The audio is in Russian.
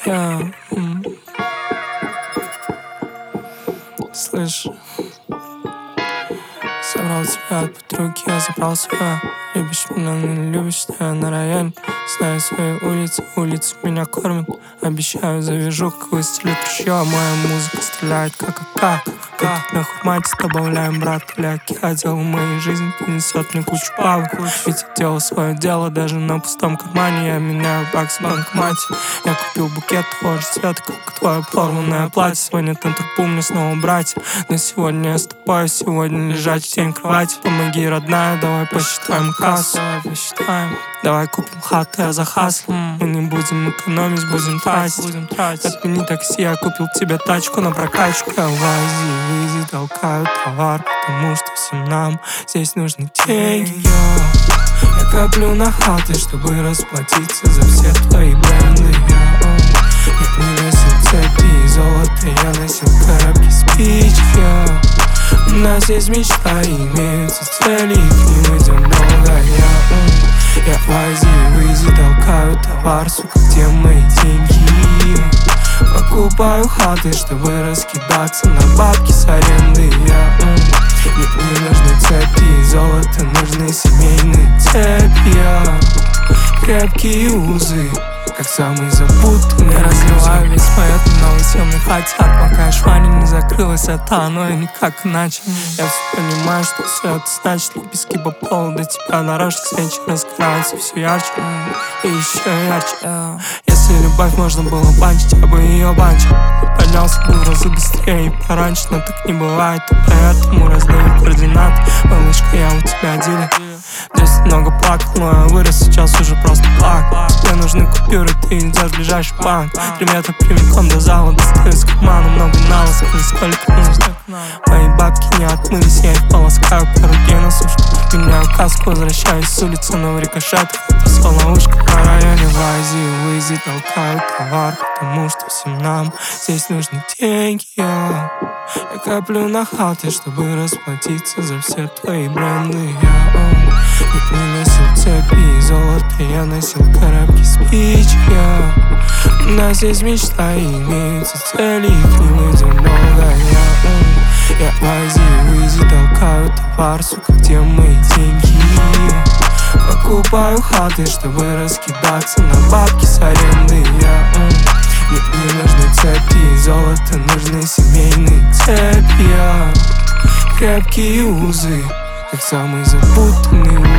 Я, слышь, собрал тебя от подруги, я забрал себя. Любишь меня, но не любишь, я на районе. Знаю свои улицы меня кормят. Обещаю, завяжу, как выстрелит еще. Моя музыка стреляет, как АК. Как на хурмате добавляем, брат, ляки. А дело в моей жизни принесет мне кучу бабок. Ведь я делал свое дело даже на пустом кармане. Я меняю бакс в банкомате. Я купил букет того же цвета, как твое порванное платье. Сегодня тантурпу мне снова брать. Но сегодня я с тобой, сегодня лежать в тень кровати. Помоги, родная, давай посчитаем кассу. Давай посчитаем. Давай купим хату за хасл. Мы не будем экономить, будем тратить. Отмени такси, я купил тебе тачку на прокачку. Я выйди, толкаю товар, потому что всем нам здесь нужны деньги. Я коплю на хаты, чтобы расплатиться за все твои бренды. Я не носил цепи и золото, я носил коробки спички. У нас есть мечта и имеются цели, и к ним идем долго. Я выйди, толкаю товар, сука, где мои деньги? Покупаю хаты, чтобы раскидаться на бабки с аренды. Не нужны цепи и золото, нужны семейные цепи. Крепкие узы, как самый запутанный. Я разливаю весь поэт на новый темный хотят. Пока шваня не закрылась, это оно и никак иначе. Я все понимаю, что все это значит. Лепестки по полу до тебя дорожек, свечи разгораются все ярче и еще ярче. Если любовь можно было банчить, я бы ее банчил. Поднялся бы в разы быстрее и пораньше, но так не бывает, и поэтому раздаю координаты. Малышка, я у тебя дилер. Здесь много плакал, но я вырос, сейчас уже просто плак. Тебе нужны купюры, ты идешь в ближайший банк. 3 метра прямиком до зала, достаю из кармана много налосков, сколько нужно. Мои бабки не отмылись, я их полоскаю пару дней на сушу. Меняю каску, возвращаюсь с улицы, но в рикошетах отрисовал ловушка по районе. Выйди, толкаю товар, потому что всем нам здесь нужны деньги. Я коплю на хаты, чтобы расплатиться за все твои бренды. Я не носил цепи и золото, я носил коробки спички. У нас есть мечта и имеются цели, и к ним идем долго. Я выйди, толкаю товар, сука, где мои деньги? Покупаю хаты, чтобы раскидаться на бабки с аренды. Не нужны цепи и золото, нужны семейные цепи. Крепкие узы, как самый запутанный